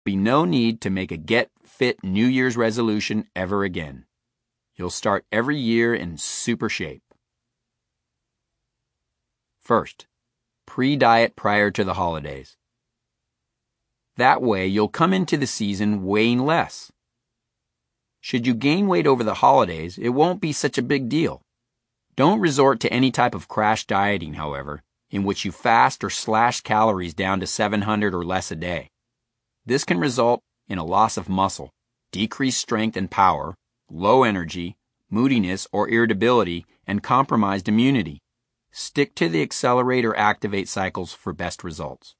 be no need to make a Get Fit New Year's resolution ever again. You'll start every year in super shape. First, pre-diet prior to the holidays. That way, you'll come into the season weighing less. Should you gain weight over the holidays, it won't be such a big deal. Don't resort to any type of crash dieting, however, in which you fast or slash calories down to 700 or less a day. This can result in a loss of muscle, decreased strength and power, low energy, moodiness or irritability, and compromised immunity. Stick to the accelerate or activate cycles for best results.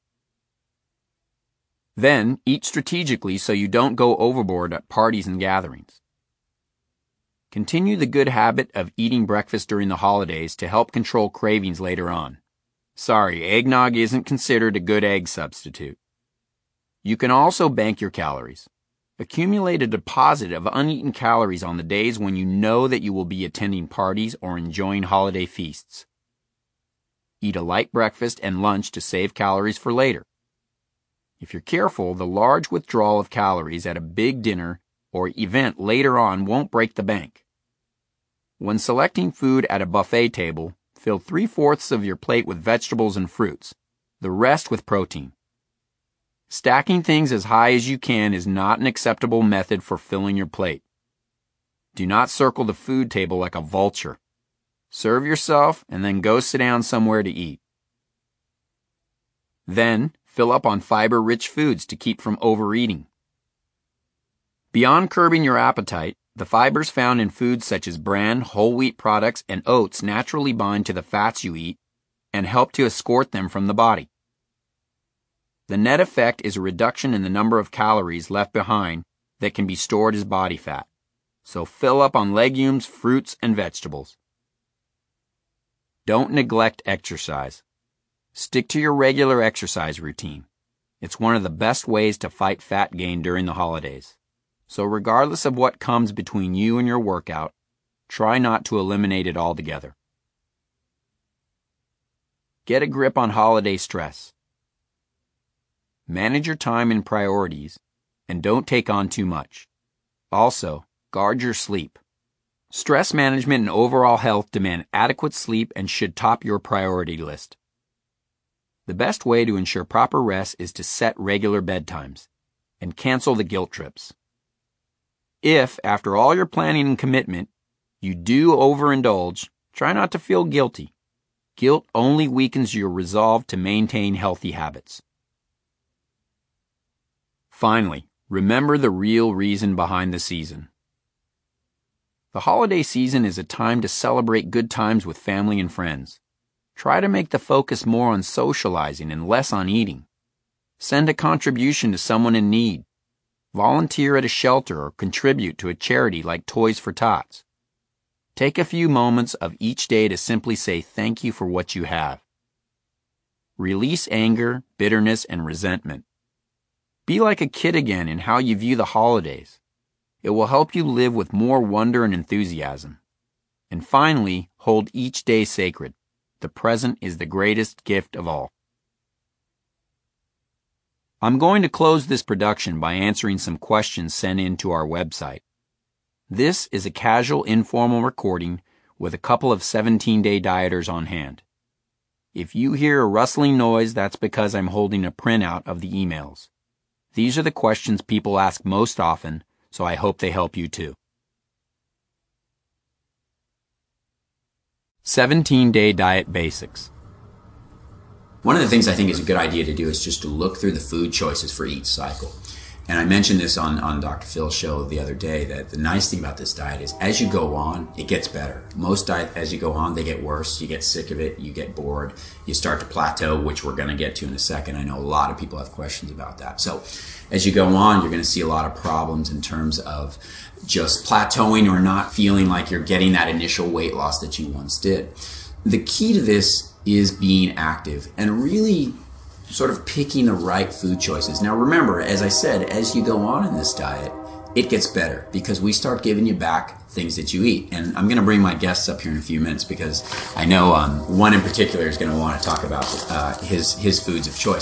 Then, eat strategically so you don't go overboard at parties and gatherings. Continue the good habit of eating breakfast during the holidays to help control cravings later on. Sorry, eggnog isn't considered a good egg substitute. You can also bank your calories. Accumulate a deposit of uneaten calories on the days when you know that you will be attending parties or enjoying holiday feasts. Eat a light breakfast and lunch to save calories for later. If you're careful, the large withdrawal of calories at a big dinner or event later on won't break the bank. When selecting food at a buffet table, fill 3/4 of your plate with vegetables and fruits, the rest with protein. Stacking things as high as you can is not an acceptable method for filling your plate. Do not circle the food table like a vulture. Serve yourself and then go sit down somewhere to eat. Then, fill up on fiber-rich foods to keep from overeating. Beyond curbing your appetite, the fibers found in foods such as bran, whole wheat products, and oats naturally bind to the fats you eat and help to escort them from the body. The net effect is a reduction in the number of calories left behind that can be stored as body fat. So fill up on legumes, fruits, and vegetables. Don't neglect exercise. Stick to your regular exercise routine. It's one of the best ways to fight fat gain during the holidays. So regardless of what comes between you and your workout, try not to eliminate it altogether. Get a grip on holiday stress. Manage your time and priorities, and don't take on too much. Also, guard your sleep. Stress management and overall health demand adequate sleep and should top your priority list. The best way to ensure proper rest is to set regular bedtimes and cancel the guilt trips. If, after all your planning and commitment, you do overindulge, try not to feel guilty. Guilt only weakens your resolve to maintain healthy habits. Finally, remember the real reason behind the season. The holiday season is a time to celebrate good times with family and friends. Try to make the focus more on socializing and less on eating. Send a contribution to someone in need. Volunteer at a shelter or contribute to a charity like Toys for Tots. Take a few moments of each day to simply say thank you for what you have. Release anger, bitterness, and resentment. Be like a kid again in how you view the holidays. It will help you live with more wonder and enthusiasm. And finally, hold each day sacred. The present is the greatest gift of all. I'm going to close this production by answering some questions sent in to our website. This is a casual, informal recording with a couple of 17-day dieters on hand. If you hear a rustling noise, that's because I'm holding a printout of the emails. These are the questions people ask most often, so I hope they help you too. 17-Day Diet Basics. One of the things I think is a good idea to do is just to look through the food choices for each cycle. And I mentioned this on Dr. Phil's show the other day, that the nice thing about this diet is as you go on, it gets better. Most diets, as you go on, they get worse. You get sick of it. You get bored. You start to plateau, which we're going to get to in a second. I know a lot of people have questions about that. So as you go on, you're going to see a lot of problems in terms of just plateauing or not feeling like you're getting that initial weight loss that you once did. The key to this is being active and really sort of picking the right food choices. Now remember, as I said, as you go on in this diet, it gets better because we start giving you back things that you eat. And I'm going to bring my guests up here in a few minutes because I know one in particular is going to want to talk about his foods of choice.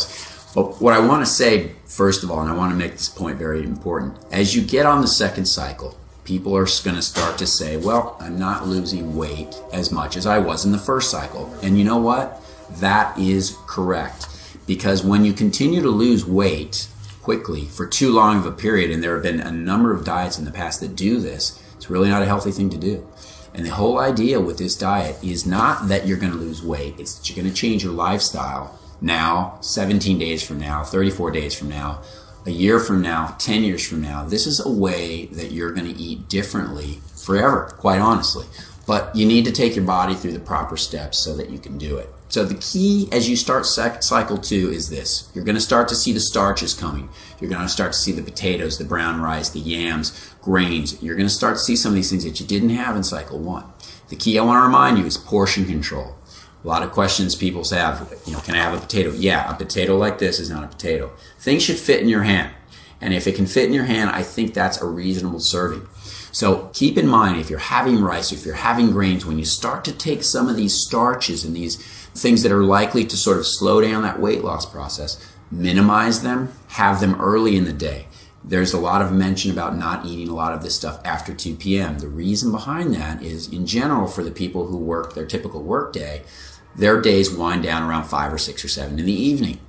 Well, what I want to say, first of all, and I want to make this point very important, as you get on the second cycle, people are going to start to say, well, I'm not losing weight as much as I was in the first cycle. And you know what? That is correct. Because when you continue to lose weight quickly for too long of a period, and there have been a number of diets in the past that do this, it's really not a healthy thing to do. And the whole idea with this diet is not that you're going to lose weight, it's that you're going to change your lifestyle now, 17 days from now, 34 days from now, a year from now, 10 years from now. This is a way that you're going to eat differently forever, quite honestly. But you need to take your body through the proper steps so that you can do it. So the key as you start cycle 2 is this. You're going to start to see the starches coming. You're going to start to see the potatoes, the brown rice, the yams, grains. You're going to start to see some of these things that you didn't have in cycle 1. The key I want to remind you is portion control. A lot of questions people have, can I have a potato? Yeah, a potato like this is not a potato. Things should fit in your hand. And if it can fit in your hand, I think that's a reasonable serving. So keep in mind, if you're having rice, if you're having grains, when you start to take some of these starches and these things that are likely to sort of slow down that weight loss process, minimize them, have them early in the day. There's a lot of mention about not eating a lot of this stuff after 2 p.m. The reason behind that is, in general, for the people who work their typical work day, their days wind down around 5 or 6 or 7 in the evening.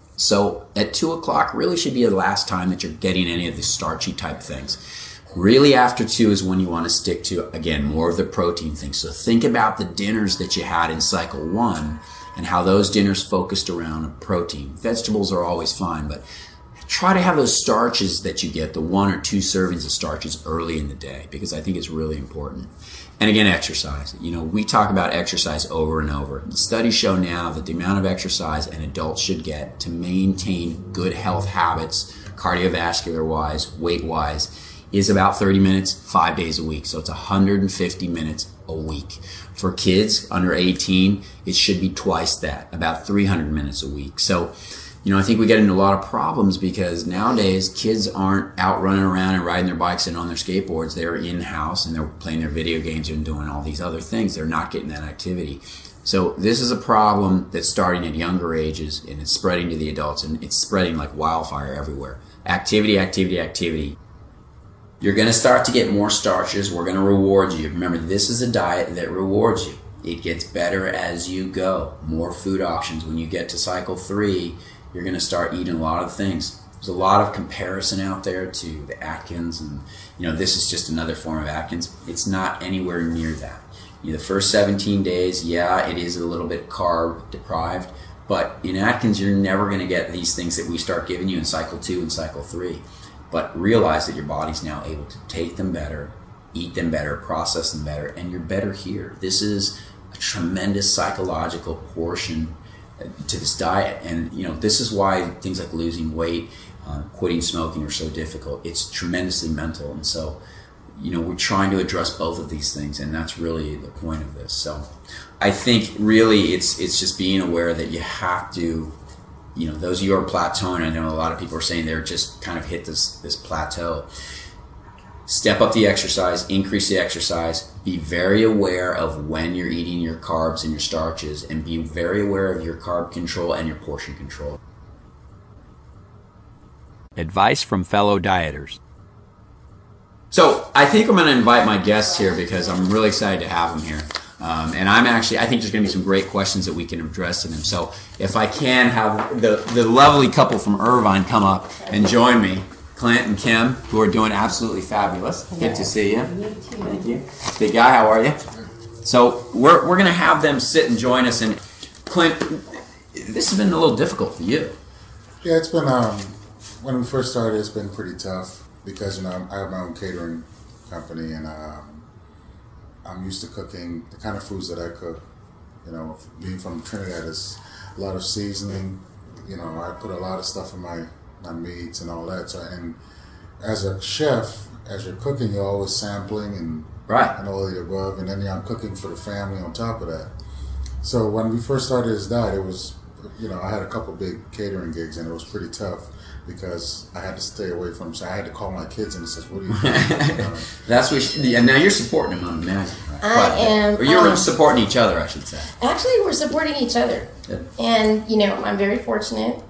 So at 2 o'clock really should be the last time that you're getting any of the starchy type things. Really after 2 is when you want to stick to, again, more of the protein things. So think about the dinners that you had in cycle 1 and how those dinners focused around protein. Vegetables are always fine, but try to have those starches that you get, the 1 or 2 servings of starches early in the day, because I think it's really important. And again, exercise. We talk about exercise over and over. The studies show now that the amount of exercise an adult should get to maintain good health habits, cardiovascular-wise, weight-wise, is about 30 minutes, 5 days a week. So it's 150 minutes a week. For kids under 18, it should be twice that, about 300 minutes a week. So, I think we get into a lot of problems because nowadays kids aren't out running around and riding their bikes and on their skateboards. They're in-house and they're playing their video games and doing all these other things. They're not getting that activity. So this is a problem that's starting at younger ages and it's spreading to the adults, and it's spreading like wildfire everywhere. Activity, activity, activity. You're going to start to get more starches. We're going to reward you. Remember, this is a diet that rewards you. It gets better as you go. More food options. When you get to cycle 3, you're going to start eating a lot of things. There's a lot of comparison out there to the Atkins, and this is just another form of Atkins. It's not anywhere near that. The first 17 days, yeah, it is a little bit carb deprived, but in Atkins, you're never going to get these things that we start giving you in cycle 2 and cycle 3. But realize that your body's now able to take them better, eat them better, process them better, and you're better here. This is a tremendous psychological portion to this diet, and this is why things like losing weight, quitting smoking are so difficult. It's tremendously mental, and so we're trying to address both of these things, and that's really the point of this. So I think really it's just being aware that you have to, those of you who are plateauing, I know a lot of people are saying they're just kind of hit this plateau. Step up the exercise, increase the exercise, be very aware of when you're eating your carbs and your starches, and be very aware of your carb control and your portion control. Advice from fellow dieters. So I think I'm going to invite my guests here because I'm really excited to have them here. And I think there's going to be some great questions that we can address to them. So if I can have the lovely couple from Irvine come up and join me, Clint and Kim, who are doing absolutely fabulous. Good to see you. Thank you. Big guy, how are you? So we're going to have them sit and join us. And Clint, this has been a little difficult for you. Yeah, it's been, when we first started, it's been pretty tough because, I have my own catering company, and I'm used to cooking the kind of foods that I cook. Being from Trinidad, is a lot of seasoning. I put a lot of stuff in my meats and all that. So, and as a chef, as you're cooking, you're always sampling and all of the above, and then I'm cooking for the family on top of that. So when we first started this diet, it was, I had a couple big catering gigs, and it was pretty tough because I had to stay away from them. So I had to call my kids and say, "What are you doing?" That's what. And now you're supporting them, I'm imagining. Right? I am. Or you're supporting each other, I should say. Actually, we're supporting each other. Good. And I'm very fortunate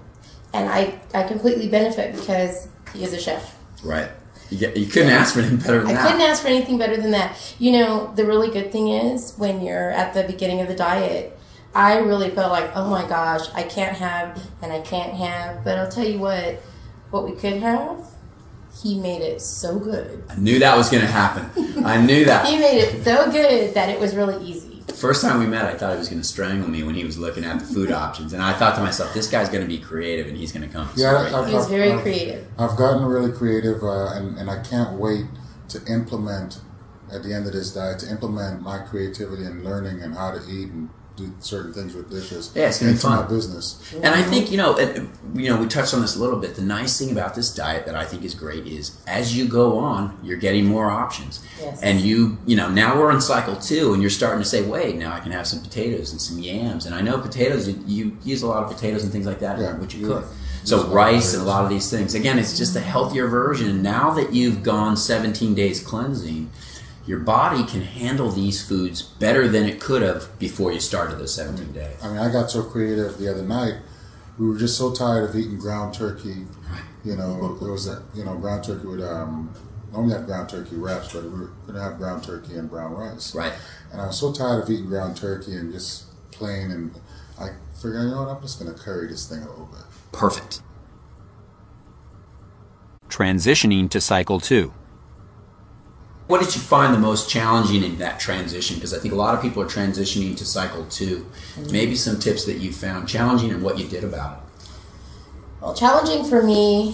And I completely benefit because he is a chef. Right. You couldn't ask for anything better than that. I couldn't ask for anything better than that. You know, the really good thing is when you're at the beginning of the diet, I really felt like, oh my gosh, I can't have and I can't have. But I'll tell you what we could have, he made it so good. I knew that was going to happen. I knew that. He made it so good that it was really easy. The first time we met, I thought he was going to strangle me when he was looking at the food options. And I thought to myself, this guy's going to be creative and he's going to come up with some great He was very creative. I've gotten really creative, and I can't wait to implement, at the end of this diet, to implement my creativity and learning and how to eat and do certain things with dishes it's gonna be fun. my business. And I think, we touched on this a little bit. The nice thing about this diet that I think is great is as you go on, you're getting more options. Yes. And now we're on cycle 2 and you're starting to say, wait, now I can have some potatoes and some yams. And I know potatoes, you use a lot of potatoes and things like that in what you cook. So rice and a lot of these things. Again, it's just a healthier version. Now that you've gone 17 days cleansing, your body can handle these foods better than it could have before you started those 17 days. I mean, I got so creative the other night. We were just so tired of eating ground turkey. You know, it was ground turkey would normally have ground turkey wraps, but we were going to have ground turkey and brown rice. Right. And I was so tired of eating ground turkey and just plain, and I figured, you know what, I'm just going to curry this thing a little bit. Perfect. Transitioning to cycle 2. What did you find the most challenging in that transition? Because I think a lot of people are transitioning to cycle 2. Maybe some tips that you found challenging and what you did about it. Well, challenging for me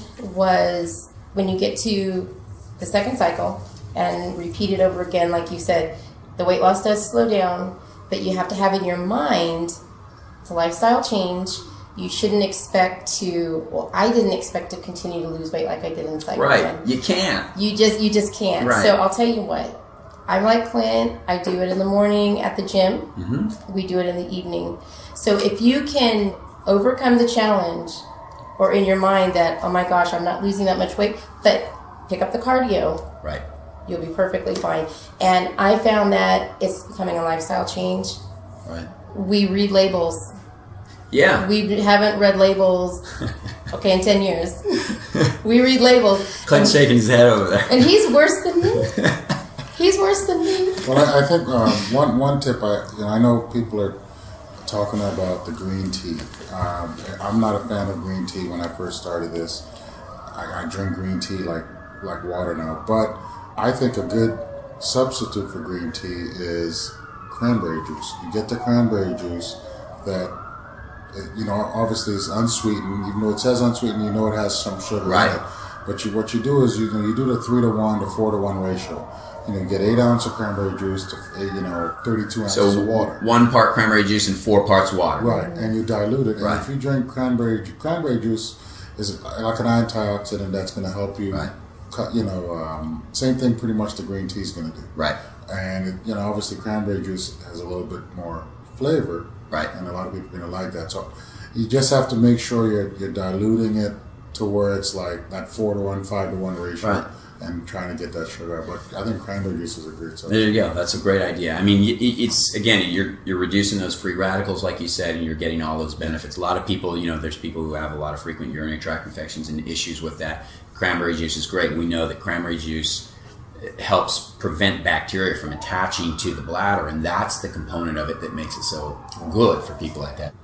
was when you get to the second cycle and repeat it over again, like you said, the weight loss does slow down, but you have to have in your mind, it's a lifestyle change. You shouldn't expect to, well, I didn't expect to continue to lose weight like I did in cycle 1. Right, you can't. You just can't. Right. So I'll tell you what, I'm like Clint, I do it in the morning at the gym. Mm-hmm. We do it in the evening. So if you can overcome the challenge, or in your mind that, oh my gosh, I'm not losing that much weight, but pick up the cardio. Right. You'll be perfectly fine. And I found that it's becoming a lifestyle change. Right. We read labels. Yeah. We haven't read labels, okay, in 10 years. We read labels. Clint's shaking his head over there. And he's worse than me. He's worse than me. Well, I think one tip, I know people are talking about the green tea. I'm not a fan of green tea when I first started this. I drink green tea like water now. But I think a good substitute for green tea is cranberry juice. You get the cranberry juice that, obviously it's unsweetened. Even though it says unsweetened, you know it has some sugar in it. But what you do is you do the 3-to-1 to 4-to-1 ratio. You get 8 ounces of cranberry juice to 32 ounces of water. 1 part cranberry juice and 4 parts water. Right, and you dilute it. Right. And if you drink cranberry juice is like an antioxidant that's going to help you. Right. Cut, same thing pretty much the green tea is going to do. Right. And obviously cranberry juice has a little bit more flavor. Right. And a lot of people are going to like that. So you just have to make sure you're diluting it to where it's like that 4-to-1, 5-to-1 ratio. Right. And trying to get that sugar. But I think cranberry juice is a great substitute. There you go. That's a great idea. I mean, it's again, you're reducing those free radicals, like you said, and you're getting all those benefits. A lot of people, there's people who have a lot of frequent urinary tract infections and issues with that. Cranberry juice is great. We know that cranberry juice helps prevent bacteria from attaching to the bladder, and that's the component of it that makes it so good for people like that.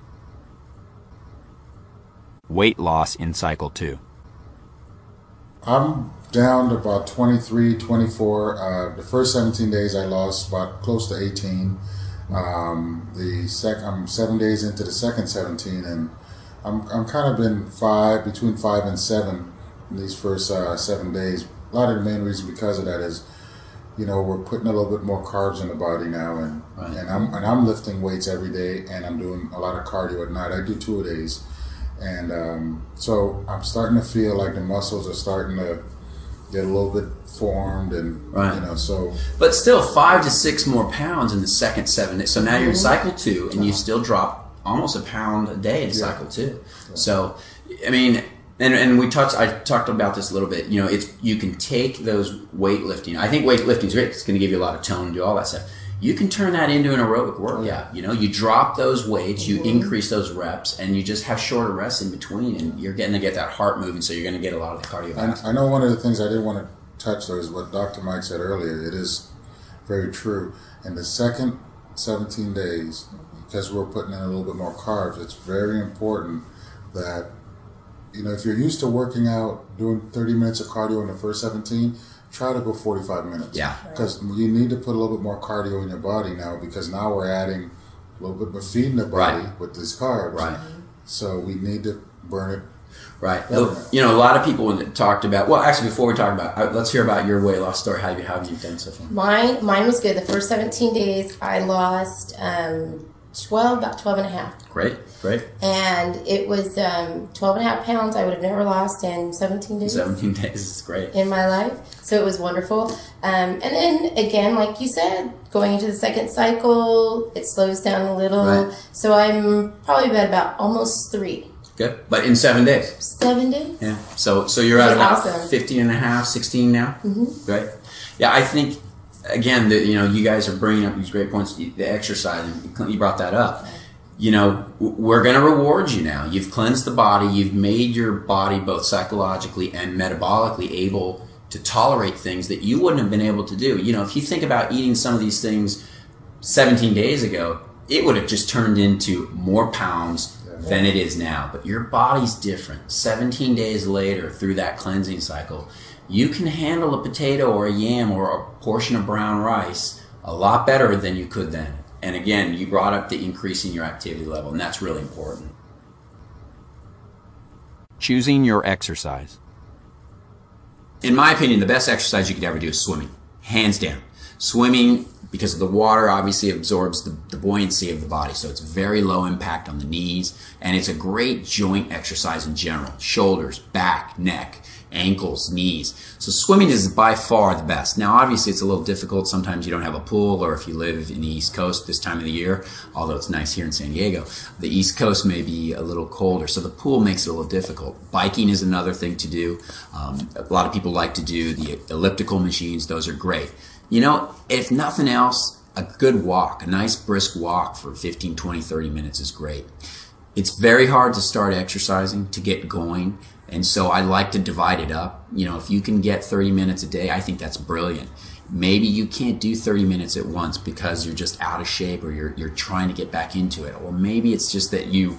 Weight loss in cycle 2. I'm down to about 23, 24. The first 17 days I lost about close to 18. I'm 7 days into the second 17, and I'm kind of been between 5 and 7 in these first 7 days. A lot of the main reason because of that is, we're putting a little bit more carbs in the body now, and Right. and I'm lifting weights every day, and I'm doing a lot of cardio at night. I do 2 days, and so I'm starting to feel like the muscles are starting to get a little bit formed, and Right. so. But still, 5 to 6 more pounds in the second 7 days. So now you're in cycle 2, and you still drop almost a pound a day in cycle 2. Yeah. So, I mean, and I talked about this a little bit. You can take those weightlifting. I think weightlifting is great. It's going to give you a lot of tone, do all that stuff. you can turn that into an aerobic workout. You know, you drop those weights, you increase those reps, and you just have shorter rests in between, and you're going to get that heart moving, so you're going to get a lot of the cardiovascular. I know one of the things I did want to touch, though, is what Dr. Mike said earlier. It is very true. In the second 17 days, because we're putting in a little bit more carbs, it's very important that, you know, if you're used to working out, doing 30 minutes of cardio in the first 17, try to go 45 minutes. Yeah. Because you need to put a little bit more cardio in your body now, because now we're adding a little bit more feeding the body with these carbs. Right. So we need to burn it. Right. You know, a lot of people talked about, well, actually, before we talk about, let's hear about your weight loss story. How have you done so far? Mine was good. The first 17 days, I lost about 12 and a half. Great. And it was 12 and a half pounds I would have never lost in 17 days. 17 days is great. In my life. So it was wonderful. And then, again, like you said, going into the second cycle, it slows down a little. Right. So I'm probably about almost 3. Good. But in 7 days. 7 days? Yeah. So you're at about awesome. 15 and a half, 16 now? Mm-hmm. Right. Yeah, I think, again, you know, you guys are bringing up these great points. The exercise, and you brought that up. You know, we're going to reward you now. You've cleansed the body. You've made your body both psychologically and metabolically able to tolerate things that you wouldn't have been able to do. You know, if you think about eating some of these things 17 days ago, it would have just turned into more pounds than it is now. But your body's different. 17 days later, through that cleansing cycle, you can handle a potato or a yam or a portion of brown rice a lot better than you could then. And again, you brought up the increasing your activity level, and that's really important. Choosing your exercise. In my opinion, the best exercise you could ever do is swimming. Hands down. Swimming, because of the water, obviously absorbs the buoyancy of the body. So it's very low impact on the knees. And it's a great joint exercise in general. Shoulders, back, neck, ankles, knees. So swimming is by far the best. Now, obviously, it's a little difficult. Sometimes you don't have a pool, or if you live in the East Coast this time of the year, although it's nice here in San Diego, the East Coast may be a little colder. So the pool makes it a little difficult. Biking is another thing to do. A lot of people like to do the elliptical machines. Those are great. You know, if nothing else, a good walk, a nice brisk walk for 15, 20, 30 minutes is great. It's very hard to start exercising, to get going, and so I like to divide it up. You know, if you can get 30 minutes a day, I think that's brilliant. Maybe you can't do 30 minutes at once because you're just out of shape, or you're trying to get back into it. Or maybe it's just that your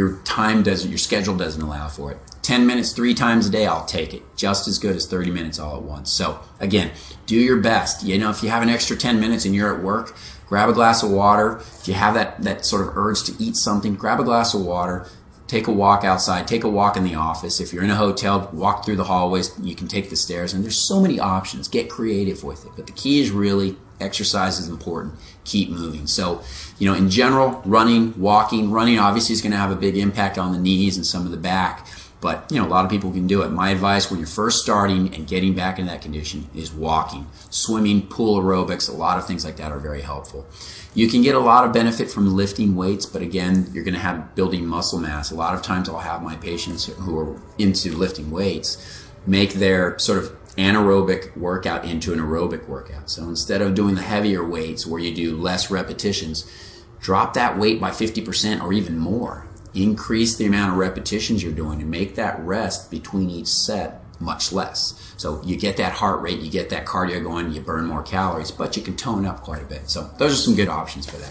schedule doesn't allow for it. 10 minutes 3 times a day, I'll take it. Just as good as 30 minutes all at once. So again, do your best. You know, if you have an extra 10 minutes and you're at work, grab a glass of water. If you have that sort of urge to eat something, grab a glass of water. Take a walk outside, take a walk in the office. If you're in a hotel, walk through the hallways. You can take the stairs, and there's so many options. Get creative with it. But the key is really exercise is important. Keep moving. So, you know, in general, running obviously is going to have a big impact on the knees and some of the back. But, you know, a lot of people can do it. My advice when you're first starting and getting back in that condition is walking. Swimming, pool aerobics, a lot of things like that are very helpful. You can get a lot of benefit from lifting weights, but again, you're going to have building muscle mass. A lot of times I'll have my patients who are into lifting weights make their sort of anaerobic workout into an aerobic workout. So instead of doing the heavier weights where you do less repetitions, drop that weight by 50% or even more. Increase the amount of repetitions you're doing and make that rest between each set much less. So you get that heart rate, you get that cardio going, you burn more calories, but you can tone up quite a bit. So those are some good options for that.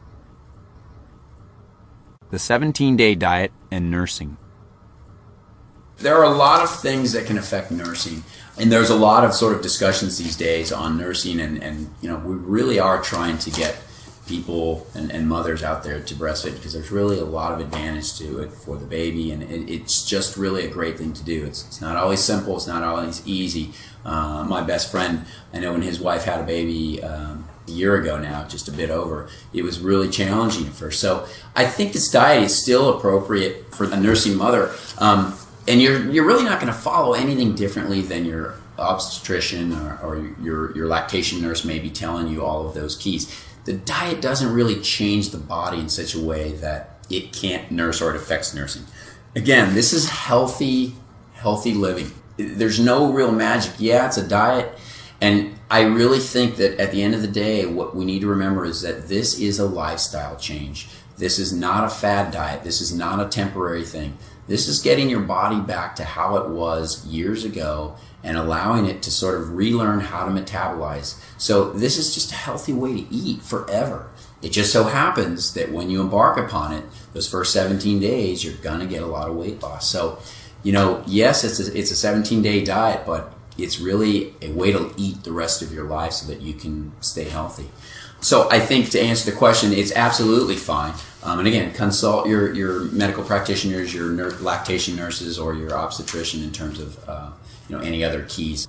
The 17-day diet and nursing. There are a lot of things that can affect nursing, and there's a lot of sort of discussions these days on nursing, and you know, we really are trying to get people and mothers out there to breastfeed, because there's really a lot of advantage to it for the baby, and it's just really a great thing to do. It's not always simple, it's not always easy. My best friend, I know when his wife had a baby a year ago now, just a bit over, it was really challenging at first. So I think this diet is still appropriate for a nursing mother, and you're really not going to follow anything differently than your obstetrician or your lactation nurse may be telling you all of those keys. The diet doesn't really change the body in such a way that it can't nurse or it affects nursing. Again, this is healthy living. There's no real magic. Yeah, it's a diet, And I really think that at the end of the day, what we need to remember is that this is a lifestyle change. This is not a fad diet. This is not a temporary thing. This is getting your body back to how it was years ago and allowing it to sort of relearn how to metabolize. So this is just a healthy way to eat forever. It just so happens that when you embark upon it, those first 17 days, you're going to get a lot of weight loss. So, yes, it's a 17-day diet, but it's really a way to eat the rest of your life so that you can stay healthy. So I think to answer the question, it's absolutely fine. And again, consult your medical practitioners, your lactation nurses, or your obstetrician in terms of any other keys.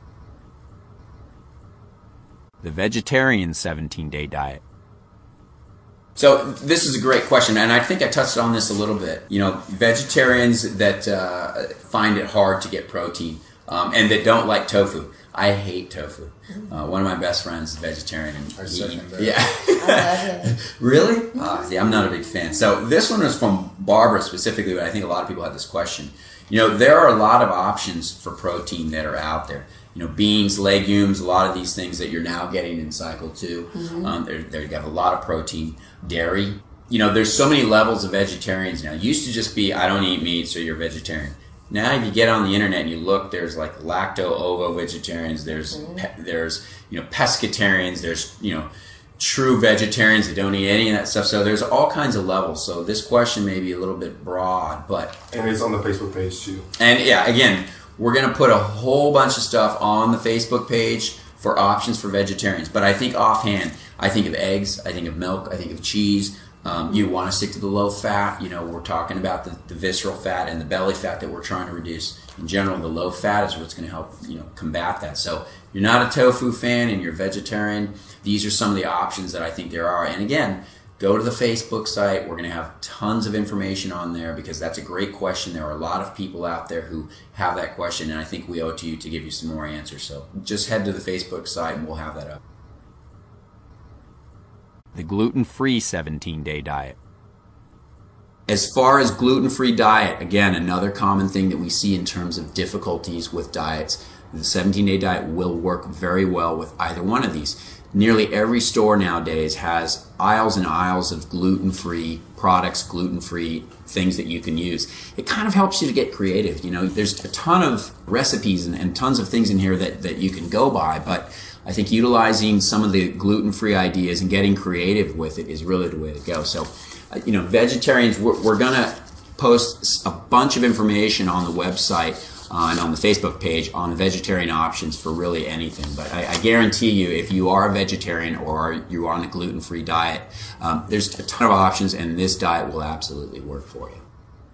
The vegetarian 17-day diet. So this is a great question, and I think I touched on this a little bit. Vegetarians that find it hard to get protein and that don't like tofu. I hate tofu. One of my best friends is vegetarian. And I second that. Yeah. I love it. Really? I'm not a big fan. So this one was from Barbara specifically, but I think a lot of people have this question. There are a lot of options for protein that are out there. Beans, legumes, a lot of these things that you're now getting in Cycle 2. They've got a lot of protein. Dairy. There's so many levels of vegetarians now. It used to just be, I don't eat meat, so you're vegetarian. Now, if you get on the internet and you look, there's like lacto-ovo vegetarians. There's pescatarians. There's true vegetarians that don't eat any of that stuff. So there's all kinds of levels. So this question may be a little bit broad, and it's on the Facebook page too. And yeah, again, we're going to put a whole bunch of stuff on the Facebook page for options for vegetarians. But I think offhand, I think of eggs, I think of milk, I think of cheese. You want to stick to the low fat. We're talking about the visceral fat and the belly fat that we're trying to reduce. In general, the low fat is what's going to help combat that. So you're not a tofu fan and you're vegetarian. These are some of the options that I think there are. And again, go to the Facebook site. We're going to have tons of information on there because that's a great question. There are a lot of people out there who have that question, and I think we owe it to you to give you some more answers. So just head to the Facebook site and we'll have that up. The gluten-free 17-day diet. As far as gluten-free diet, again, another common thing that we see in terms of difficulties with diets, the 17-day diet will work very well with either one of these. Nearly every store nowadays has aisles and aisles of gluten-free products, gluten-free things that you can use. It kind of helps you to get creative. There's a ton of recipes and tons of things in here that you can go by, but I think utilizing some of the gluten-free ideas and getting creative with it is really the way to go. So, vegetarians, we're going to post a bunch of information on the website and on the Facebook page on vegetarian options for really anything. But I guarantee you, if you are a vegetarian or you are on a gluten-free diet, there's a ton of options, and this diet will absolutely work for you.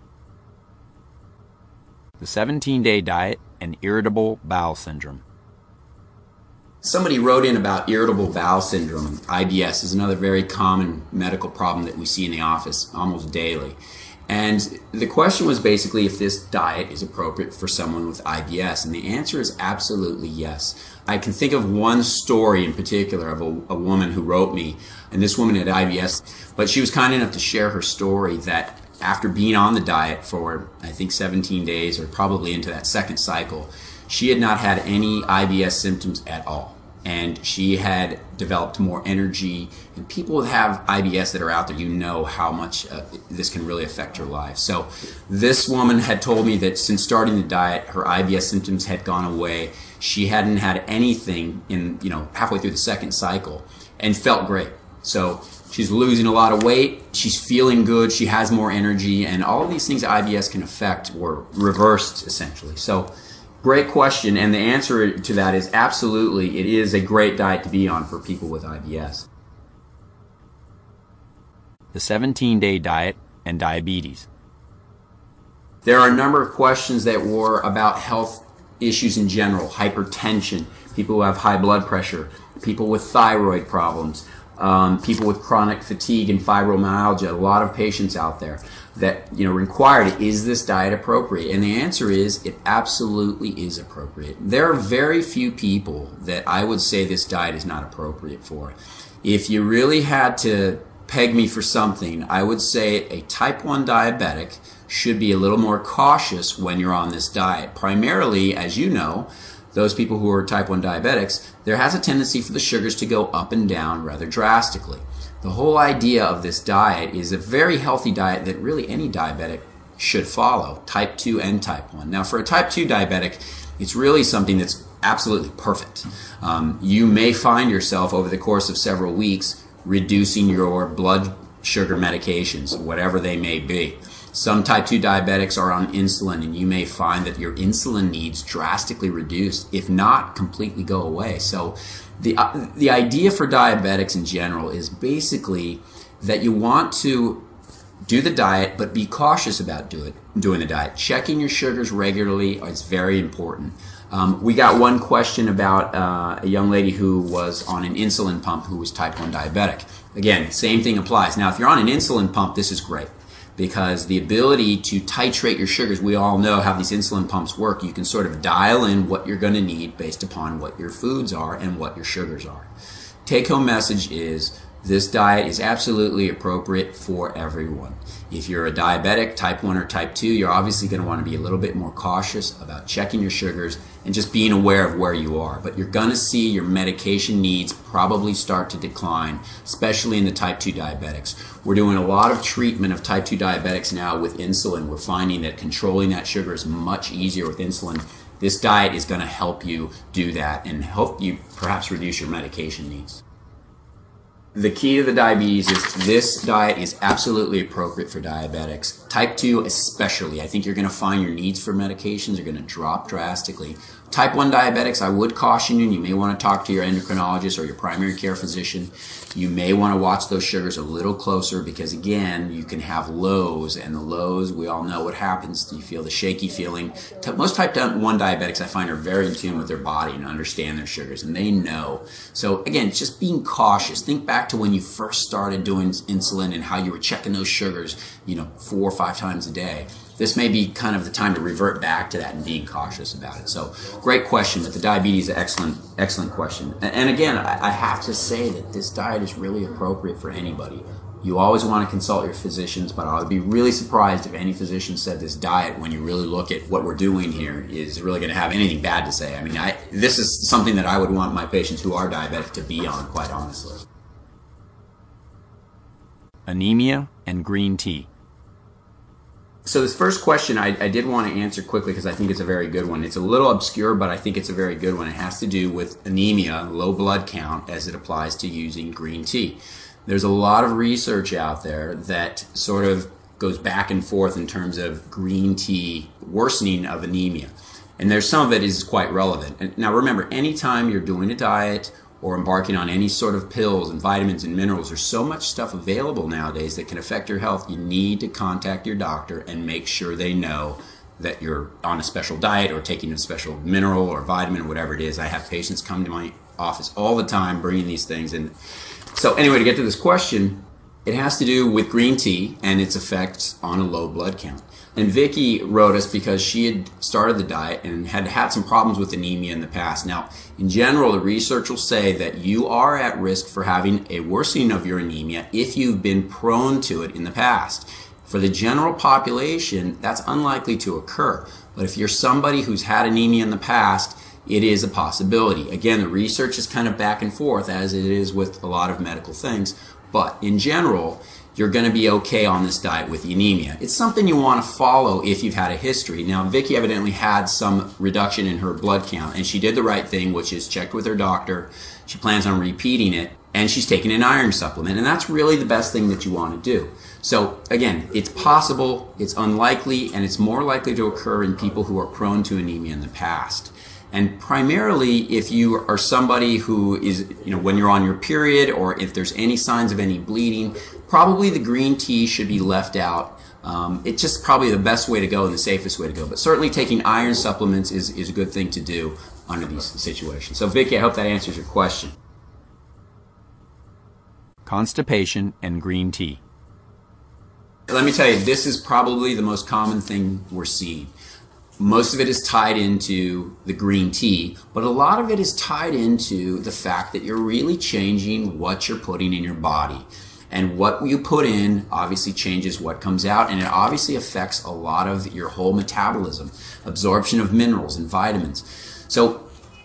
The 17-day diet and irritable bowel syndrome. Somebody wrote in about irritable bowel syndrome. IBS is another very common medical problem that we see in the office almost daily. And the question was basically if this diet is appropriate for someone with IBS. And the answer is absolutely yes. I can think of one story in particular of a woman who wrote me, and this woman had IBS, but she was kind enough to share her story that after being on the diet for, I think, 17 days or probably into that second cycle, she had not had any IBS symptoms at all. And she had developed more energy. And people that have IBS that are out there, how much this can really affect your life. So this woman had told me that since starting the diet, her IBS symptoms had gone away. She hadn't had anything in, halfway through the second cycle and felt great. So she's losing a lot of weight. She's feeling good. She has more energy. And all of these things IBS can affect were reversed, essentially. So great question, and the answer to that is absolutely, it is a great diet to be on for people with IBS. The 17-day diet and diabetes. There are a number of questions that were about health issues in general, hypertension, people who have high blood pressure, people with thyroid problems, people with chronic fatigue and fibromyalgia, a lot of patients out there that inquired, is this diet appropriate? And the answer is, it absolutely is appropriate. There are very few people that I would say this diet is not appropriate for. If you really had to peg me for something, I would say a type 1 diabetic should be a little more cautious when you're on this diet. Primarily, as you know, those people who are type 1 diabetics, there has a tendency for the sugars to go up and down rather drastically. The whole idea of this diet is a very healthy diet that really any diabetic should follow, type 2 and type 1. Now, for a type 2 diabetic, it's really something that's absolutely perfect. You may find yourself over the course of several weeks reducing your blood sugar medications, whatever they may be. Some type 2 diabetics are on insulin, and you may find that your insulin needs drastically reduced, if not completely go away. So the idea for diabetics in general is basically that you want to do the diet, but be cautious about doing the diet. Checking your sugars regularly is very important. We got one question about a young lady who was on an insulin pump who was type 1 diabetic. Again, same thing applies. Now, if you're on an insulin pump, this is great because the ability to titrate your sugars, we all know how these insulin pumps work. You can sort of dial in what you're going to need based upon what your foods are and what your sugars are. Take-home message is this diet is absolutely appropriate for everyone. If you're a diabetic, type 1 or type 2, you're obviously going to want to be a little bit more cautious about checking your sugars and just being aware of where you are. But you're going to see your medication needs probably start to decline, especially in the type 2 diabetics. We're doing a lot of treatment of type 2 diabetics now with insulin. We're finding that controlling that sugar is much easier with insulin. This diet is going to help you do that and help you perhaps reduce your medication needs. The key to the diabetes is this diet is absolutely appropriate for diabetics. Type 2 especially. I think you're going to find your needs for medications are going to drop drastically. Type 1 diabetics, I would caution you, and you may want to talk to your endocrinologist or your primary care physician. You may want to watch those sugars a little closer because, again, you can have lows, and the lows, we all know what happens. You feel the shaky feeling. Most type 1 diabetics I find are very in tune with their body and understand their sugars, and they know. So, again, just being cautious. Think back to when you first started doing insulin and how you were checking those sugars, 4 or 5 times a day. This may be kind of the time to revert back to that and being cautious about it. So, great question, but the diabetes is an excellent question. And again, I have to say that this diet is really appropriate for anybody. You always want to consult your physicians, but I would be really surprised if any physician said this diet, when you really look at what we're doing here, is really going to have anything bad to say. I mean, this is something that I would want my patients who are diabetic to be on, quite honestly. Anemia and green tea. So this first question I did want to answer quickly because I think it's a very good one. It's a little obscure, but I think it's a very good one. It has to do with anemia, low blood count, as it applies to using green tea. There's a lot of research out there that sort of goes back and forth in terms of green tea worsening of anemia. And there's some of it is quite relevant. And now remember, anytime you're doing a diet or embarking on any sort of pills and vitamins and minerals, there's so much stuff available nowadays that can affect your health. You need to contact your doctor and make sure they know that you're on a special diet or taking a special mineral or vitamin or whatever it is. I have patients come to my office all the time bringing these things in. So anyway, to get to this question, it has to do with green tea and its effects on a low blood count. And Vicki wrote us because she had started the diet and had had some problems with anemia in the past. Now, in general, the research will say that you are at risk for having a worsening of your anemia if you've been prone to it in the past. For the general population, that's unlikely to occur. But if you're somebody who's had anemia in the past, it is a possibility. Again, the research is kind of back and forth, as it is with a lot of medical things. But in general, you're going to be okay on this diet with the anemia. It's something you want to follow if you've had a history. Now, Vicki evidently had some reduction in her blood count, and she did the right thing, which is checked with her doctor. She plans on repeating it, and she's taking an iron supplement, and that's really the best thing that you want to do. So, again, it's possible, it's unlikely, and it's more likely to occur in people who are prone to anemia in the past. And primarily, if you are somebody who is, when you're on your period or if there's any signs of any bleeding, probably the green tea should be left out. It's just probably the best way to go and the safest way to go. But certainly taking iron supplements is a good thing to do under these situations. So, Vicki, I hope that answers your question. Constipation and green tea. Let me tell you, this is probably the most common thing we're seeing. Most of it is tied into the green tea, but a lot of it is tied into the fact that you're really changing what you're putting in your body. And what you put in obviously changes what comes out, and it obviously affects a lot of your whole metabolism, absorption of minerals and vitamins. So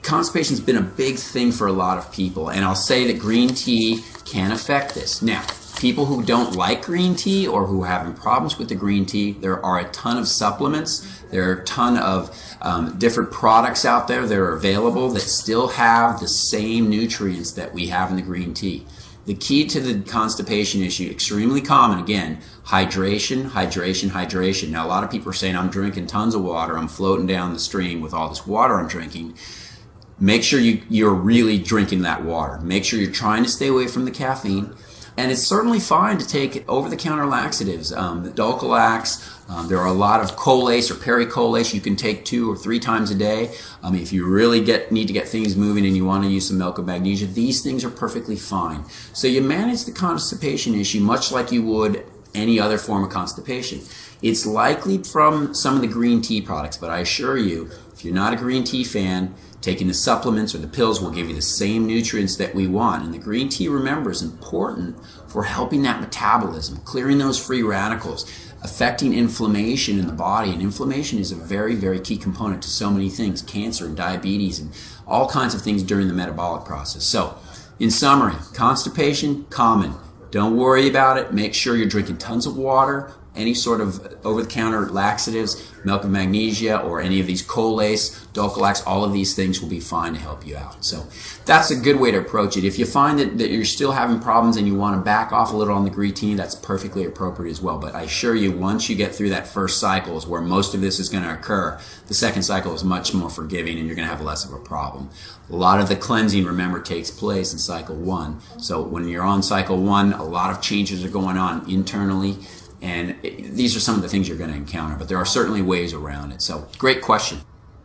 constipation's been a big thing for a lot of people, and I'll say that green tea can affect this. Now, people who don't like green tea or who are having problems with the green tea, there are a ton of supplements. There are a ton of different products out there that are available that still have the same nutrients that we have in the green tea. The key to the constipation issue, extremely common, again, hydration, hydration, hydration. Now, a lot of people are saying, I'm drinking tons of water, I'm floating down the stream with all this water I'm drinking. Make sure you're really drinking that water. Make sure you're trying to stay away from the caffeine. And it's certainly fine to take over-the-counter laxatives, Dulcolax. There are a lot of Colace or Pericolace you can take 2 or 3 times a day. If you really need to get things moving and you want to use some milk of magnesia, these things are perfectly fine. So you manage the constipation issue much like you would any other form of constipation. It's likely from some of the green tea products, but I assure you, if you're not a green tea fan, taking the supplements or the pills will give you the same nutrients that we want. And the green tea, remember, is important for helping that metabolism, clearing those free radicals, affecting inflammation in the body. And inflammation is a very, very key component to so many things, cancer and diabetes and all kinds of things during the metabolic process. So, in summary, constipation, common. Don't worry about it. Make sure you're drinking tons of water, any sort of over-the-counter laxatives, milk of magnesia, or any of these Colace, Dulcolax, all of these things will be fine to help you out. So that's a good way to approach it. If you find that you're still having problems and you want to back off a little on the green tea, that's perfectly appropriate as well. But I assure you, once you get through that first cycle is where most of this is going to occur, the second cycle is much more forgiving and you're going to have less of a problem. A lot of the cleansing, remember, takes place in cycle 1. So when you're on cycle 1, a lot of changes are going on internally. And these are some of the things you're going to encounter, but there are certainly ways around it. So, great question.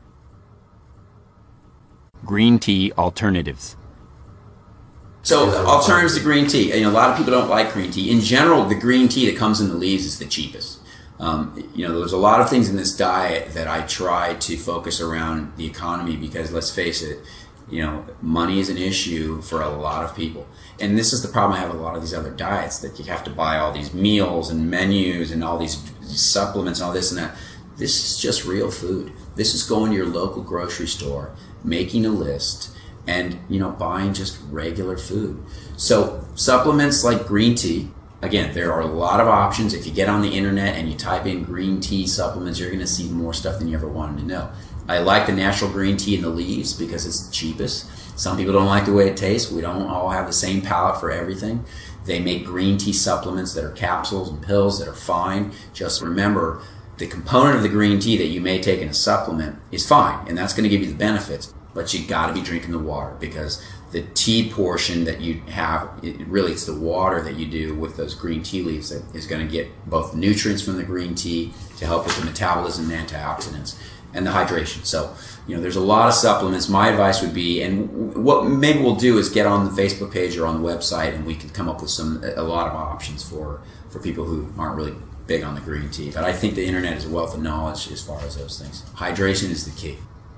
Green tea alternatives. So, alternatives to green tea. A lot of people don't like green tea. In general, the green tea that comes in the leaves is the cheapest. There's a lot of things in this diet that I try to focus around the economy because, let's face it, money is an issue for a lot of people. And this is the problem I have with a lot of these other diets, that you have to buy all these meals and menus and all these supplements and all this and that. This is just real food. This is going to your local grocery store, making a list, and buying just regular food. So supplements like green tea, again, there are a lot of options. If you get on the internet and you type in green tea supplements, you're going to see more stuff than you ever wanted to know. I like the natural green tea in the leaves because it's the cheapest. Some people don't like the way it tastes. We don't all have the same palate for everything. They make green tea supplements that are capsules and pills that are fine. Just remember, the component of the green tea that you may take in a supplement is fine, and that's going to give you the benefits, but you got to be drinking the water because the tea portion that you have, it's the water that you do with those green tea leaves that is going to get both nutrients from the green tea to help with the metabolism and antioxidants and the hydration. So, there's a lot of supplements. My advice would be, and what maybe we'll do is get on the Facebook page or on the website and we can come up with a lot of options for people who aren't really big on the green tea. But I think the internet is a wealth of knowledge as far as those things. Hydration is the key.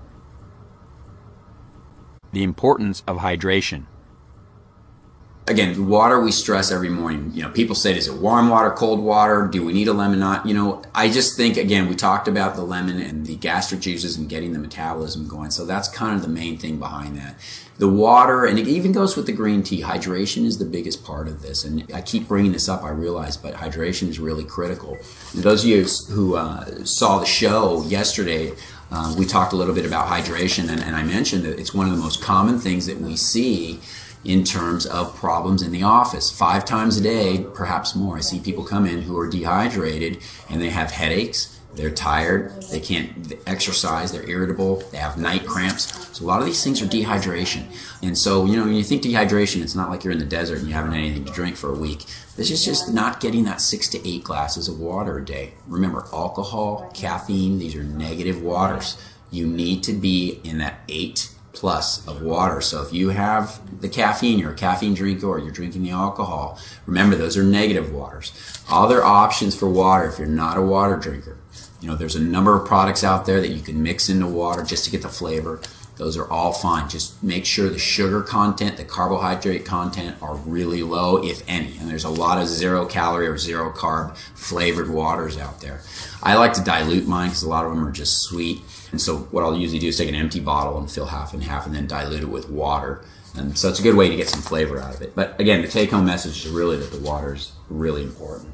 The importance of hydration. Again, the water we stress every morning. People say, is it warm water, cold water? Do we need a lemon? I just think, again, we talked about the lemon and the gastric juices and getting the metabolism going. So that's kind of the main thing behind that. The water, and it even goes with the green tea, hydration is the biggest part of this. And I keep bringing this up, I realize, but hydration is really critical. And those of you who saw the show yesterday, we talked a little bit about hydration, and I mentioned that it's one of the most common things that we see in terms of problems in the office. 5 times a day, perhaps more, I see people come in who are dehydrated and they have headaches, they're tired, they can't exercise, they're irritable, they have night cramps. So a lot of these things are dehydration. And so, when you think dehydration, it's not like you're in the desert and you haven't anything to drink for a week. This is just not getting that 6 to 8 glasses of water a day. Remember, alcohol, caffeine, these are negative waters. You need to be in that 8 plus of water. So if you have the caffeine, you're a caffeine drinker, or you're drinking the alcohol, remember those are negative waters. Other options for water, if you're not a water drinker, there's a number of products out there that you can mix into water just to get the flavor. Those are all fine. Just make sure the sugar content, the carbohydrate content are really low, if any. And there's a lot of 0 calorie or 0 carb flavored waters out there. I like to dilute mine because a lot of them are just sweet. And so what I'll usually do is take an empty bottle and fill half and half and then dilute it with water. And so it's a good way to get some flavor out of it. But again, the take-home message is really that the water is really important.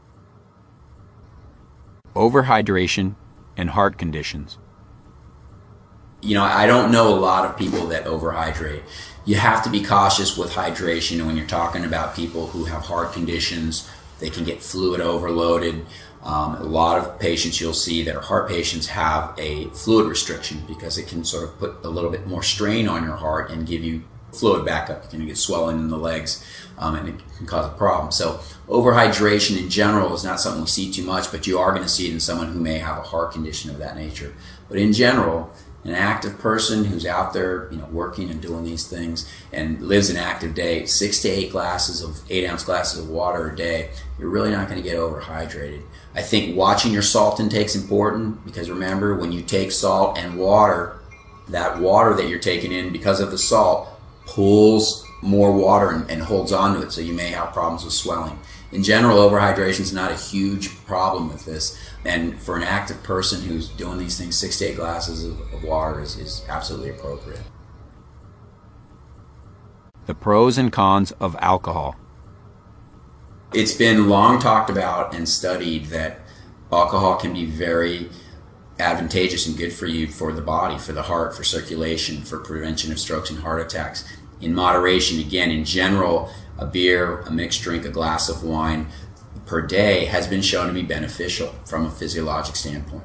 Overhydration and heart conditions. You know, I don't know a lot of people that overhydrate. You have to be cautious with hydration when you're talking about people who have heart conditions. They can get fluid overloaded. A lot of patients you'll see that are heart patients have a fluid restriction because it can sort of put a little bit more strain on your heart and give you fluid backup. You can get swelling in the legs, and it can cause a problem. So overhydration in general is not something we see too much, but you are going to see it in someone who may have a heart condition of that nature. But in general, an active person who's out there, working and doing these things and lives an active day, 6 to 8 glasses of 8-ounce glasses of water a day, you're really not going to get overhydrated. I think watching your salt intake is important because remember, when you take salt and water, that water that you're taking in because of the salt pulls more water and holds onto it, so you may have problems with swelling. In general, overhydration is not a huge problem with this, and for an active person who's doing these things, 6 to 8 glasses of water is absolutely appropriate. The pros and cons of alcohol. It's been long talked about and studied that alcohol can be very advantageous and good for you, for the body, for the heart, for circulation, for prevention of strokes and heart attacks. In moderation, again, in general, a beer, a mixed drink, a glass of wine per day has been shown to be beneficial from a physiologic standpoint.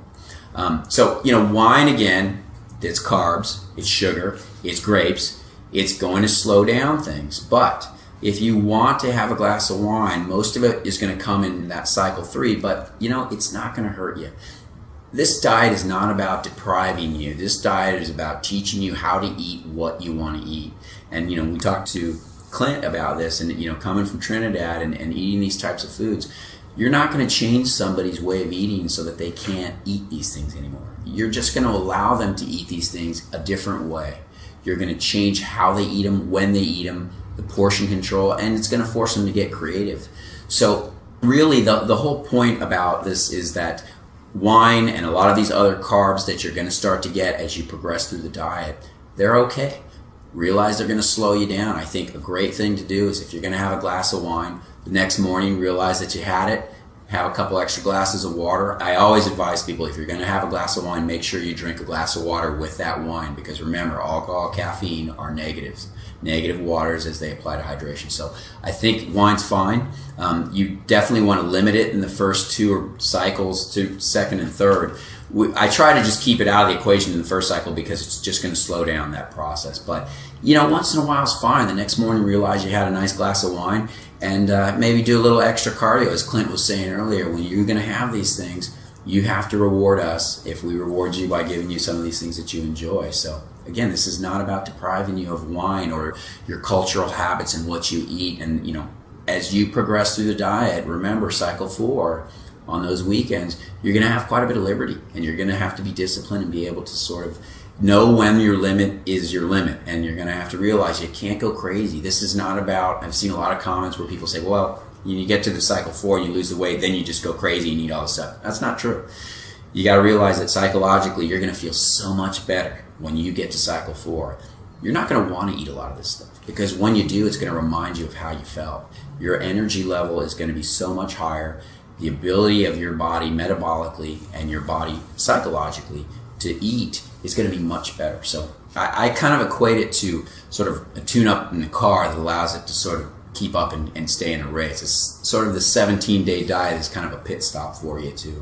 So, wine, again, it's carbs, it's sugar, it's grapes, it's going to slow down things. But if you want to have a glass of wine, most of it is going to come in that cycle 3, but, it's not going to hurt you. This diet is not about depriving you. This diet is about teaching you how to eat what you want to eat. And, we talked to Clint about this, and, coming from Trinidad and eating these types of foods, you're not going to change somebody's way of eating so that they can't eat these things anymore. You're just going to allow them to eat these things a different way. You're going to change how they eat them, when they eat them, the portion control, and it's going to force them to get creative. So really the whole point about this is that wine and a lot of these other carbs that you're going to start to get as you progress through the diet, they're okay. Realize they're going to slow you down. I think a great thing to do is if you're going to have a glass of wine, the next morning realize that you had it, have a couple extra glasses of water. I always advise people, if you're going to have a glass of wine, make sure you drink a glass of water with that wine, because remember, alcohol, caffeine are negatives. Negative waters as they apply to hydration. So I think wine's fine. You definitely want to limit it in the first 2 cycles, to second and third. I try to just keep it out of the equation in the first cycle because it's just going to slow down that process. But, once in a while is fine. The next morning realize you had a nice glass of wine and maybe do a little extra cardio. As Clint was saying earlier, when you're going to have these things, you have to reward us if we reward you by giving you some of these things that you enjoy. So again, this is not about depriving you of wine or your cultural habits and what you eat. And, as you progress through the diet, remember cycle 4, on those weekends, you're going to have quite a bit of liberty, and you're going to have to be disciplined and be able to sort of know when your limit is your limit, and you're going to have to realize you can't go crazy. This is not about, I've seen a lot of comments where people say, well, you get to the cycle 4 and you lose the weight, then you just go crazy and eat all this stuff. That's not true. You got to realize that psychologically you're going to feel so much better when you get to cycle 4. You're not going to want to eat a lot of this stuff, because when you do, it's going to remind you of how you felt. Your energy level is going to be so much higher. The ability of your body metabolically and your body psychologically to eat is going to be much better. So I kind of equate it to sort of a tune-up in the car that allows it to sort of keep up and stay in a race. It's sort of the 17-day diet is kind of a pit stop for you to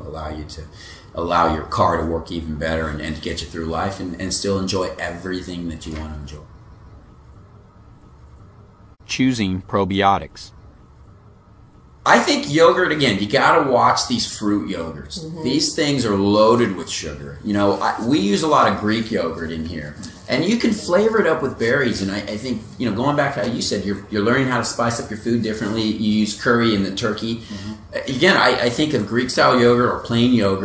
allow your car to work even better and to get you through life and still enjoy everything that you want to enjoy. Choosing probiotics. I think yogurt, again, you got to watch these fruit yogurts. Mm-hmm. These things are loaded with sugar. We use a lot of Greek yogurt in here. And you can flavor it up with berries. And I think, going back to how you said, you're learning how to spice up your food differently. You use curry in the turkey. Mm-hmm. Again, I think of Greek-style yogurt or plain yogurt.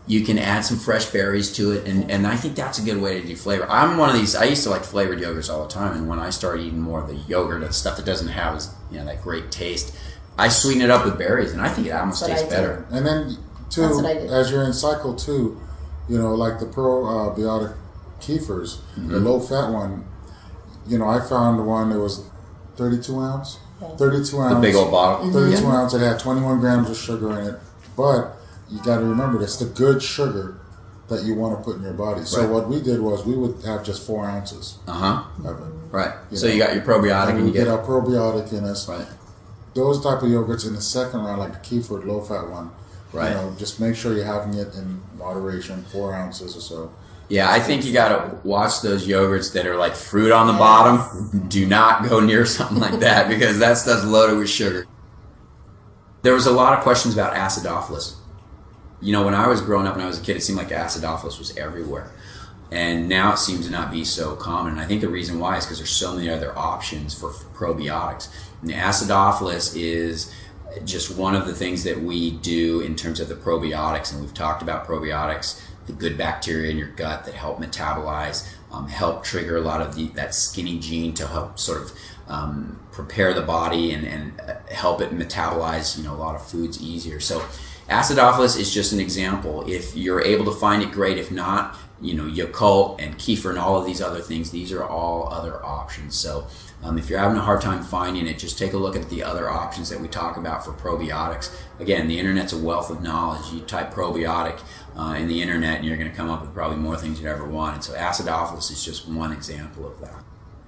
You can add some fresh berries to it, and I think that's a good way to do flavor. I'm one of these. I used to like flavored yogurts all the time, and when I started eating more of the yogurt and stuff that doesn't have that great taste, I sweeten it up with berries, and I think it almost tastes better. And then too, as you're in cycle too, like the probiotic kefirs, the low fat one. I found one that was 32 ounce. 32 ounce. The big old bottle. 32 ounce. It had 21 grams of sugar in it, but you got to remember, that's the good sugar that you want to put in your body. So what we did was we would have just 4 ounces of it. Right. So you got your probiotic, and you get our probiotic in us. Right. Those type of yogurts in the second round, like the kefir low fat one. Right. Just make sure you're having it in moderation, 4 ounces or so. Yeah, I think you got to watch those yogurts that are like fruit on the bottom. Do not go near something like that, because that stuff's loaded with sugar. There was a lot of questions about acidophilus. When I was growing up and I was a kid, it seemed like acidophilus was everywhere. And now it seems to not be so common. And I think the reason why is because there's so many other options for probiotics. And the acidophilus is just one of the things that we do in terms of the probiotics. And we've talked about probiotics, the good bacteria in your gut that help metabolize, help trigger a lot of that skinny gene to help sort of prepare the body and help it metabolize, a lot of foods easier. So acidophilus is just an example. If you're able to find it, great. If not, Yakult and kefir and all of these other things, these are all other options. So if you're having a hard time finding it, just take a look at the other options that we talk about for probiotics. Again, the internet's a wealth of knowledge. You type probiotic in the internet and you're going to come up with probably more things you ever wanted. So acidophilus is just one example of that.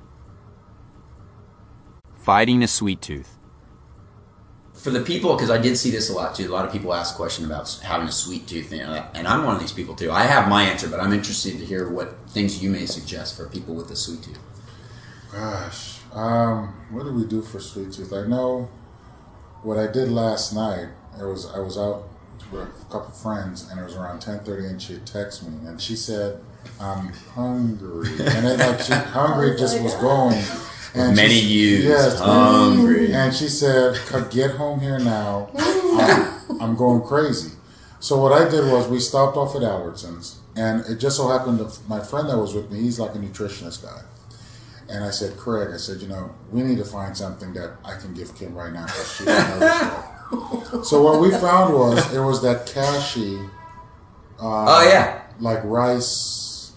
Fighting a sweet tooth. For the people, because I did see this a lot too, a lot of people ask a question about having a sweet tooth, and I'm one of these people too. I have my answer, but I'm interested to hear what things you may suggest for people with a sweet tooth. Gosh, what did we do for sweet tooth? I know what I did last night. I was out with a couple friends, and it was around 10:30, and she texted me, and she said, "I'm hungry," and it hungry just was going. And many U's, hungry. And she said, "Get home here now. I'm going crazy." So what I did was we stopped off at Albertsons, and it just so happened that my friend that was with me, he's like a nutritionist guy. And I said, "Craig," I said, we need to find something that I can give Kim right now because she doesn't know this stuff. So what we found was that cashew, like rice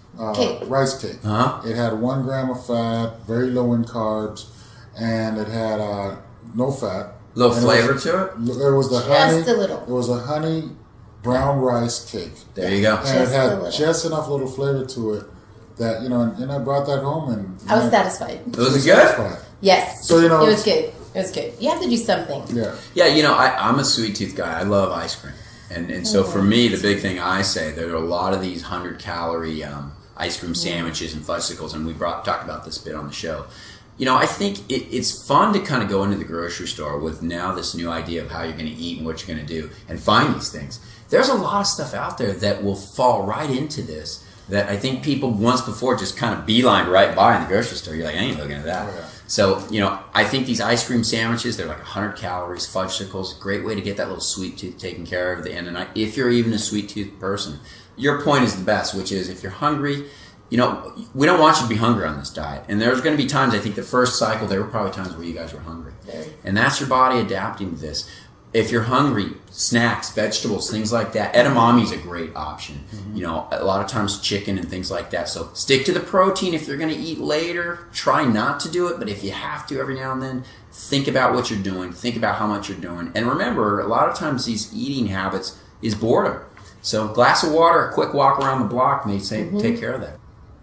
cake. It had 1 gram of fat, very low in carbs, and it had no fat. Little flavor to it? It was the honey. Just a little. It was a honey brown rice cake. There you go. And it had just enough little flavor to it that, and I brought that home and I was satisfied. Was it good? Satisfied. Yes. So, it was good. It was good. You have to do something. Yeah. Yeah, I'm a sweet tooth guy. I love ice cream. And so for me, the big thing I say, there are a lot of these 100-calorie ice cream sandwiches and fudgesicles, and we talked about this bit on the show. I think it's fun to kind of go into the grocery store with now this new idea of how you're going to eat and what you're going to do and find these things. There's a lot of stuff out there that will fall right into this that I think people once before just kind of beelined right by in the grocery store. You're like, I ain't looking at that. Oh, yeah. So, I think these ice cream sandwiches, they're like 100 calories, fudgesicles, great way to get that little sweet tooth taken care of at the end of the night. If you're even a sweet tooth person, your point is the best, which is if you're hungry, we don't want you to be hungry on this diet. And there's going to be times, I think the first cycle, there were probably times where you guys were hungry. And that's your body adapting to this. If you're hungry, snacks, vegetables, things like that, edamame is a great option. Mm-hmm. A lot of times chicken and things like that. So stick to the protein. If you're going to eat later, try not to do it. But if you have to every now and then, think about what you're doing. Think about how much you're doing. And remember, a lot of times these eating habits is boredom. So a glass of water, a quick walk around the block may take care of that.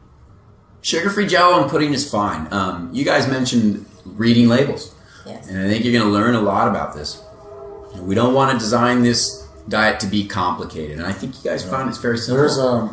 Sugar-free Jell-O and pudding is fine. You guys mentioned reading labels. Yes. And I think you're going to learn a lot about this. We don't want to design this diet to be complicated, and I think you guys found it's very simple.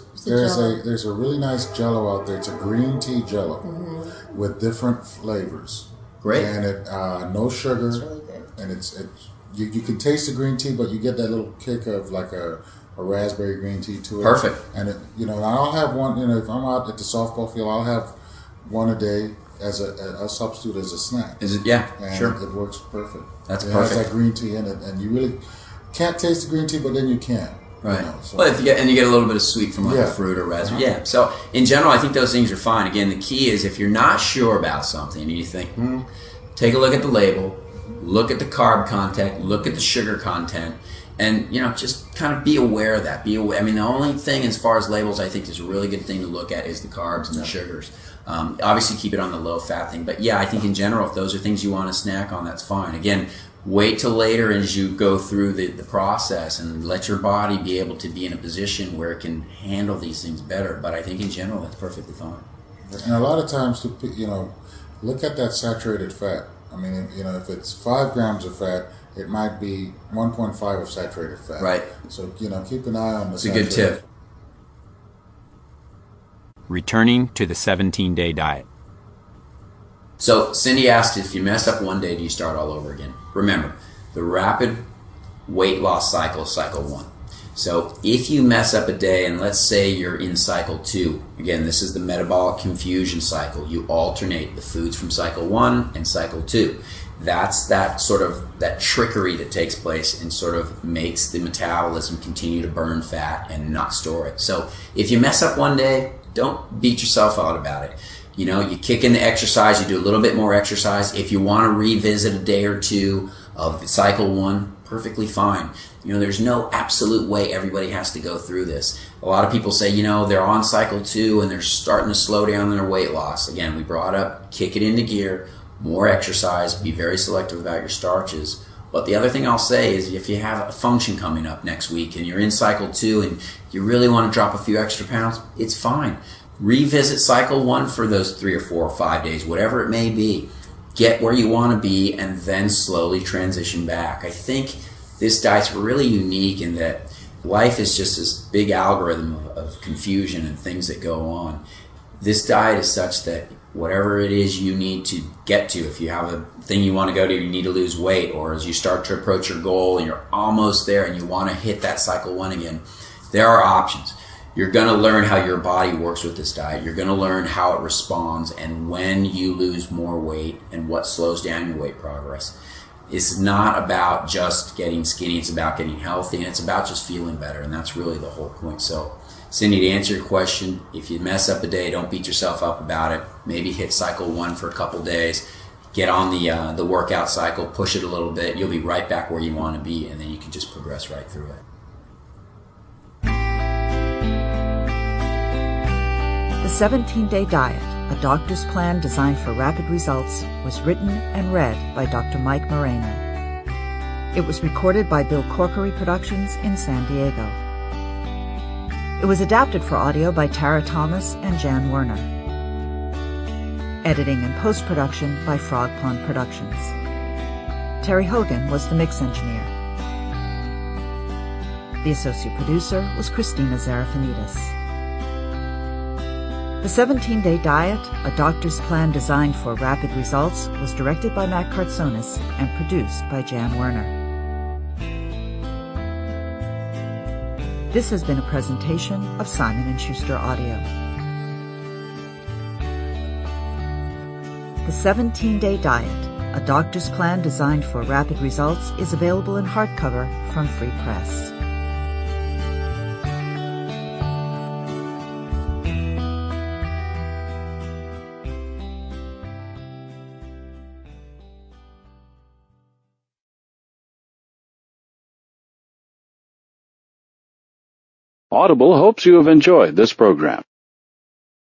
There's a really nice Jell-O out there. It's a green tea Jell-O with different flavors. Great. And it no sugar. It's really good. And you can taste the green tea, but you get that little kick of like a raspberry green tea to it. Perfect. And I'll have one. If I'm out at the softball field, I'll have one a day as a substitute as a snack. Is it? Yeah, and sure. It works perfect. That's perfect. perfect. It has that green tea in it, and you really can't taste the green tea, but then you can. Right. You know, so. Well, if you get a little bit of sweet from like Yeah. a fruit or raspberry. Yeah. So in general, I think those things are fine. Again, the key is if you're not sure about something and you think, take a look at the label, look at the carb content, look at the sugar content, and just kind of be aware of that. Be aware. I mean, the only thing as far as labels I think is a really good thing to look at is the carbs and the sugars. Obviously, keep it on the low fat thing. But yeah, I think in general, if those are things you want to snack on, that's fine. Again, wait till later as you go through the process and let your body be able to be in a position where it can handle these things better. But I think in general, that's perfectly fine. And a lot of times, look at that saturated fat. I mean, if it's 5 grams of fat, it might be 1.5 of saturated fat. Right. So, keep an eye on the It's a good tip. Returning to the 17-day diet. So Cindy asked, if you mess up one day, do you start all over again? Remember, the rapid weight loss cycle is cycle 1. So if you mess up a day, and let's say you're in cycle 2, again, this is the metabolic confusion cycle. You alternate the foods from cycle 1 and cycle 2. That's that trickery that takes place and sort of makes the metabolism continue to burn fat and not store it. So if you mess up one day, don't beat yourself out about it. You kick in the exercise, you do a little bit more exercise. If you want to revisit a day or two of cycle 1, perfectly fine. There's no absolute way everybody has to go through this. A lot of people say, they're on cycle 2 and they're starting to slow down their weight loss. Again, we brought up, kick it into gear, more exercise, be very selective about your starches. But the other thing I'll say is if you have a function coming up next week and you're in cycle 2 and you really want to drop a few extra pounds, it's fine. Revisit cycle 1 for those 3 or 4 or 5 days, whatever it may be. Get where you want to be and then slowly transition back. I think this diet's really unique in that life is just this big algorithm of confusion and things that go on. This diet is such that whatever it is you need to get to, if you have a thing you want to go to, you need to lose weight, or as you start to approach your goal and you're almost there and you want to hit that cycle 1 again, there are options. You're going to learn how your body works with this diet. You're going to learn how it responds and when you lose more weight and what slows down your weight progress. It's not about just getting skinny. It's about getting healthy, and it's about just feeling better, and that's really the whole point. So, Cindy, to answer your question, if you mess up a day, don't beat yourself up about it. Maybe hit cycle 1 for a couple days. Get on the workout cycle, push it a little bit. You'll be right back where you want to be, and then you can just progress right through it. The 17-Day Diet, a doctor's plan designed for rapid results, was written and read by Dr. Mike Moreno. It was recorded by Bill Corkery Productions in San Diego. It was adapted for audio by Tara Thomas and Jan Werner. Editing and post-production by Frog Pond Productions. Terry Hogan was the mix engineer. The associate producer was Christina Zarafanidis. The 17-Day Diet, a doctor's plan designed for rapid results, was directed by Matt Kartsonis and produced by Jan Werner. This has been a presentation of Simon & Schuster Audio. The 17-Day Diet, a doctor's plan designed for rapid results, is available in hardcover from Free Press. Audible hopes you have enjoyed this program.